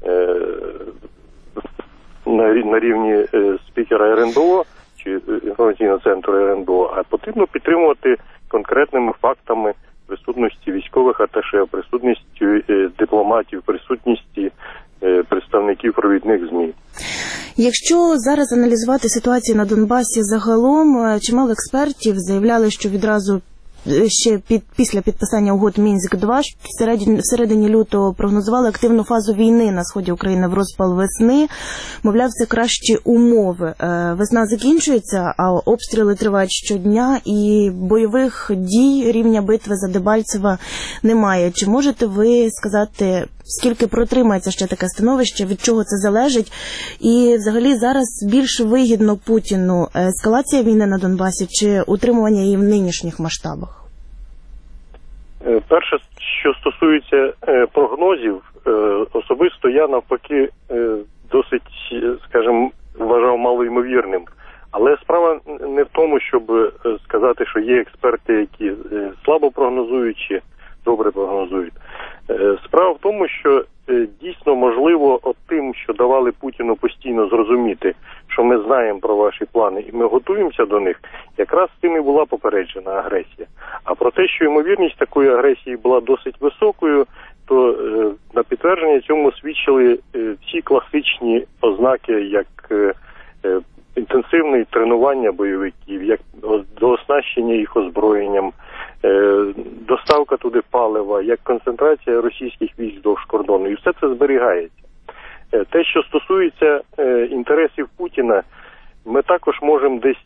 на рівні спікера РНБО чи інформаційного центру РНБО, а потрібно підтримувати конкретними фактами присутності військових аташе, присутністю дипломатів, присутністі представників провідних ЗМІ. Якщо зараз аналізувати ситуацію на Донбасі загалом, чимало експертів заявляли, що відразу ще після підписання угод Мінськ-2 в середині лютого прогнозували активну фазу війни на сході України в розпал весни. Мовляв, це кращі умови. Весна закінчується, а обстріли тривають щодня і бойових дій рівня битви за Дебальцеве немає. Чи можете ви сказати, скільки протримається ще таке становище, від чого це залежить? І взагалі зараз більш вигідно Путіну ескалація війни на Донбасі чи утримування її в нинішніх масштабах? Перше, що стосується прогнозів, особисто я навпаки досить, скажімо, вважав малоймовірним. Але справа не в тому, щоб сказати, що є експерти, які слабо прогнозують чи добре прогнозують. Справа в тому, що дійсно можливо тим, що давали Путіну постійно зрозуміти, що ми знаємо про ваші плани і ми готуємося до них, якраз з тим і була попереджена агресія. А про те, що ймовірність такої агресії була досить високою, то на підтвердження цьому свідчили всі класичні ознаки, як інтенсивне тренування бойовиків, як дооснащення їх озброєнням, доставка туди палива, як концентрація російських військ вздовж кордону. І все це зберігається. Те, що стосується інтересів Путіна, ми також можемо десь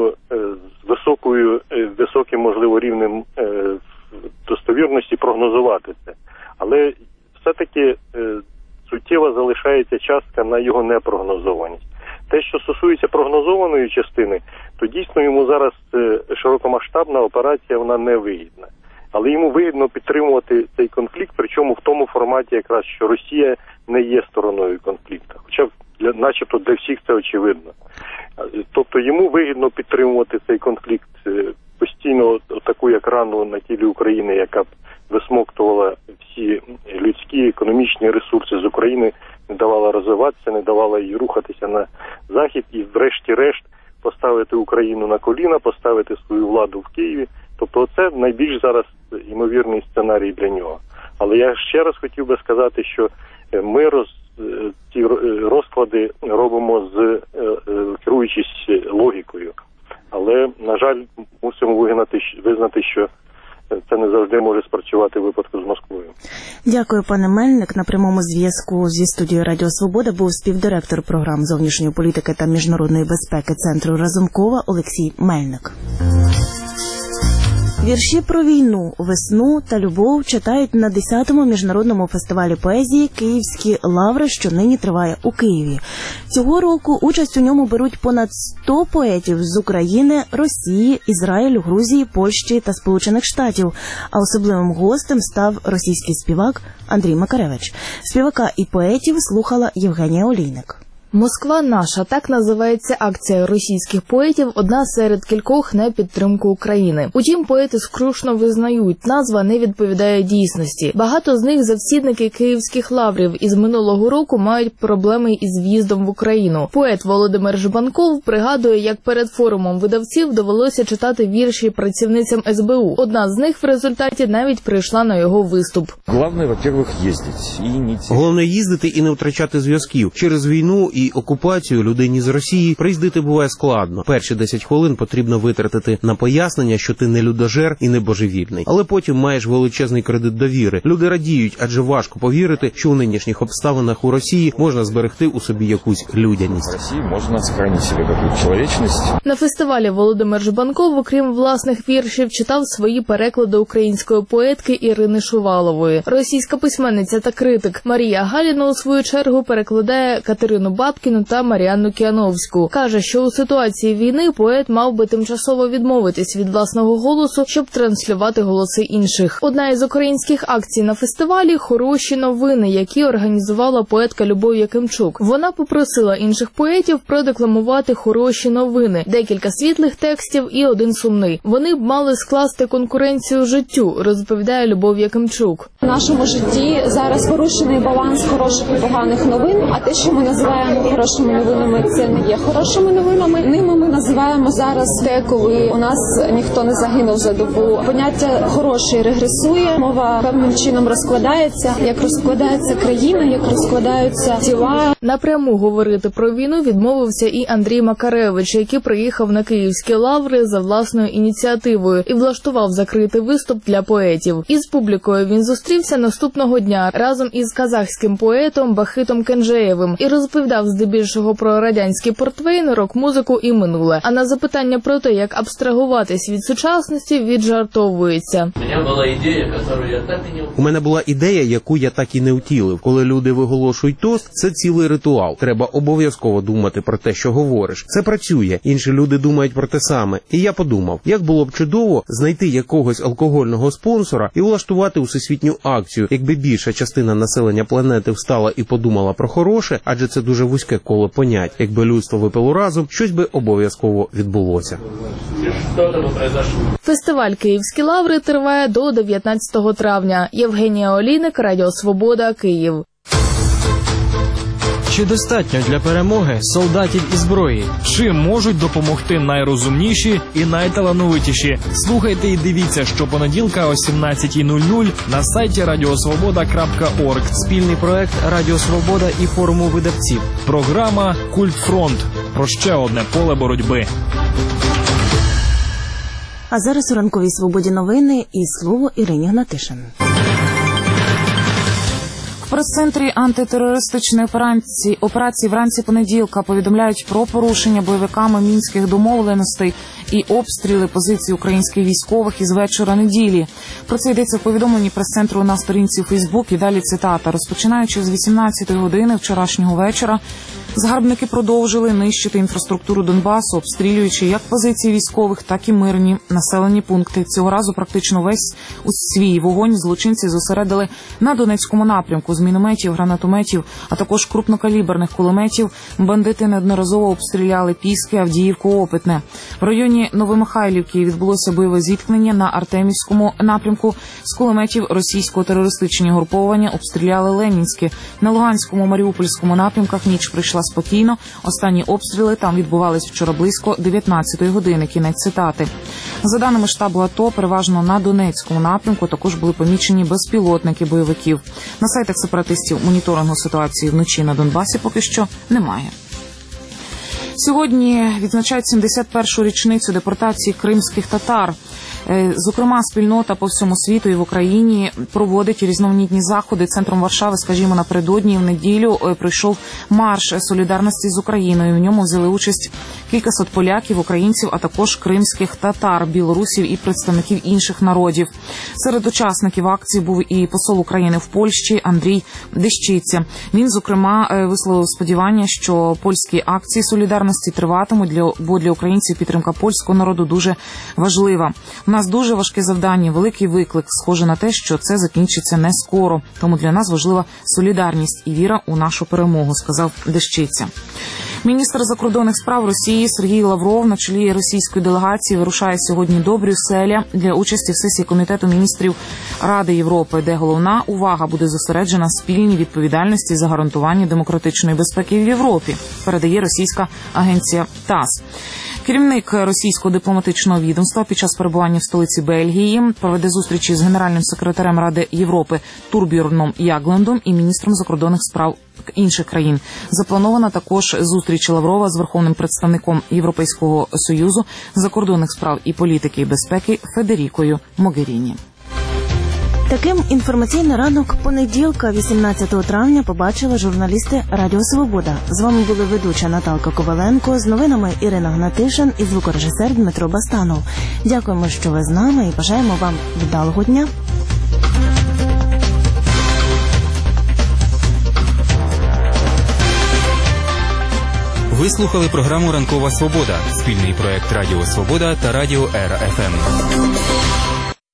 з високим, можливо, рівнем достовірності прогнозувати це. Але все-таки суттєво залишається частка на його непрогнозованість. Те, що стосується прогнозованої частини, то дійсно йому зараз широкомасштабна операція, вона не вигідна. Але йому вигідно підтримувати цей конфлікт, причому в тому форматі якраз, що Росія не є стороною конфлікту. Хоча начебто для всіх це очевидно. Тобто йому вигідно підтримувати цей конфлікт постійно таку як рану на тілі України, яка б висмоктувала всі людські, економічні ресурси з України, не давала розвиватися, не давала їй рухатися на захід і врешті-решт поставити Україну на коліна, поставити свою владу в Києві. Тобто це найбільш зараз ймовірний сценарій для нього. Але я ще раз хотів би сказати, що ми ці розклади робимо керуючись логікою. Але, на жаль, мусимо визнати, що це не завжди може спрацювати в випадку з Москвою. Дякую, пане Мельник. На прямому зв'язку зі студією Радіо Свобода був співдиректор програм зовнішньої політики та міжнародної безпеки Центру Разумкова Олексій Мельник. Вірші про війну, весну та любов читають на 10-му міжнародному фестивалі поезії «Київські лаври», що нині триває у Києві. Цього року участь у ньому беруть понад 100 поетів з України, Росії, Ізраїлю, Грузії, Польщі та Сполучених Штатів. А особливим гостем став російський співак Андрій Макаревич. Співака і поетів слухала Євгенія Олійник. «Москва наша» – так називається акція російських поетів, одна серед кількох на підтримку України. Утім, поети скрушно визнають, назва не відповідає дійсності. Багато з них завсідники київських лаврів і з минулого року мають проблеми із в'їздом в Україну. Поет Володимир Жбанков пригадує, як перед форумом видавців довелося читати вірші працівницям СБУ. Одна з них в результаті навіть прийшла на його виступ. Головне їздити і не втрачати зв'язків. Через війну і її окупацію людині з Росії приїздити буває складно. Перші 10 хвилин потрібно витратити на пояснення, що ти не людожер і не божевільний. Але потім маєш величезний кредит довіри. Люди радіють, адже важко повірити, що у нинішніх обставинах у Росії можна зберегти у собі якусь людяність. В Росії можна зберегти собі якусь чоловічність. На фестивалі Володимир Жбанков, окрім власних віршів, читав свої переклади української поетки Ірини Шувалової. Російська письменниця та критик Марія Галіна у свою чергу перекладає Катерину Бабкіну та Маріанну Кіановську. Каже, що у ситуації війни поет мав би тимчасово відмовитись від власного голосу, щоб транслювати голоси інших. Одна із українських акцій на фестивалі – «Хороші новини», які організувала поетка Любов Якимчук. Вона попросила інших поетів продекламувати хороші новини, декілька світлих текстів і один сумний. Вони б мали скласти конкуренцію життю, розповідає Любов Якимчук. В нашому житті зараз порушений баланс хороших і поганих новин, а те, що ми називаємо хорошими новинами, це не є хорошими новинами. Ними ми називаємо зараз те, коли у нас ніхто не загинув за добу. Поняття «хороший» регресує, мова певним чином розкладається, як розкладається країна, як розкладаються тіла. Напряму говорити про війну відмовився і Андрій Макаревич, який приїхав на Київські Лаври за власною ініціативою і влаштував закритий виступ для поетів. Із публікою він зустрівся наступного дня разом із казахським поетом Бахитом Кенжеєвим і розповідав здебільшого про радянський портвейн, рок-музику і минуле. А на запитання про те, як абстрагуватись від сучасності, віджартовується. У мене була ідея, яку я так і не втілив. Коли люди виголошують тост, це цілий ритуал. Треба обов'язково думати про те, що говориш. Це працює. Інші люди думають про те саме. І я подумав, як було б чудово знайти якогось алкогольного спонсора і влаштувати усесвітню акцію, якби більша частина населення планети встала і подумала про хороше, адже це дуже вузьке коло понять. Якби людство випило разом, щось би обов'язково відбулося. Фестиваль «Київські Лаври» триває до 19 травня. Євгенія Олійник, Радіо Свобода, Київ. Чи достатньо для перемоги солдатів і зброї? Чим можуть допомогти найрозумніші і найталановитіші? Слухайте і дивіться щопонеділка о 17:00 на сайті radiosvoboda.org. Спільний проект Радіо Свобода і форуму видавців. Програма «Культфронт» про ще одне поле боротьби. А зараз у ранковій «Свободі» новини і слово Ірині Гнатишин. В прес-центрі антитерористичної операції вранці понеділка повідомляють про порушення бойовиками мінських домовленостей і обстріли позицій українських військових із вечора неділі. Про це йдеться в повідомленні прес-центру на сторінці у Фейсбук. І далі цитата. Розпочинаючи з 18-ї години вчорашнього вечора, загарбники продовжили нищити інфраструктуру Донбасу, обстрілюючи як позиції військових, так і мирні населені пункти. Цього разу практично весь у свій вогонь злочинці зосередили на Донецькому напрямку. З мінометів, гранатометів, а також крупнокаліберних кулеметів бандити неодноразово обстріляли Піски, Авдіївку, Опитне. В районі Новомихайлівки відбулося бойове зіткнення на Артемівському напрямку. З кулеметів російського терористичні угруповання обстріляли Ленінське. На Луганському, Маріупольському напрямках ніч прийшла спокійно. Останні обстріли там відбувались вчора близько 19-ї години. Кінець цитати. За даними штабу АТО, переважно на Донецькому напрямку також були помічені безпілотники бойовиків. На сайтах сепаратистів моніторингу ситуації вночі на Донбасі поки що немає. Сьогодні відзначають 71-шу річницю депортації кримських татар. Зокрема, спільнота по всьому світу і в Україні проводить різноманітні заходи. Центром Варшави, скажімо, напередодні в неділю пройшов марш солідарності з Україною. В ньому взяли участь кількасот поляків, українців, а також кримських татар, білорусів і представників інших народів. Серед учасників акції був і посол України в Польщі Андрій Дещиця. Він, зокрема, висловив сподівання, що польські акції солідарності триватимуть, бо для українців підтримка польського народу дуже важлива. У нас дуже важке завдання, великий виклик. Схоже на те, що це закінчиться не скоро. Тому для нас важлива солідарність і віра у нашу перемогу, сказав Дещиця. Міністр закордонних справ Росії Сергій Лавров на чолі російської делегації вирушає сьогодні до Брюсселя для участі в сесії Комітету міністрів Ради Європи, де головна увага буде зосереджена спільній відповідальності за гарантування демократичної безпеки в Європі, передає російська агенція ТАСС. Керівник російського дипломатичного відомства під час перебування в столиці Бельгії проведе зустрічі з генеральним секретарем Ради Європи Турбьорном Ягландом і міністром закордонних справ інших країн. Запланована також зустріч Лаврова з верховним представником Європейського Союзу закордонних справ і політики і безпеки Федерікою Могеріні. Таким інформаційний ранок понеділка, 18 травня, побачили журналісти Радіо Свобода. З вами були ведуча Наталка Коваленко, з новинами Ірина Гнатишин і звукорежисер Дмитро Бастанов. Дякуємо, що ви з нами, і бажаємо вам вдалого дня. Ви слухали програму «Ранкова Свобода» – спільний проект Радіо Свобода та Радіо РФМ.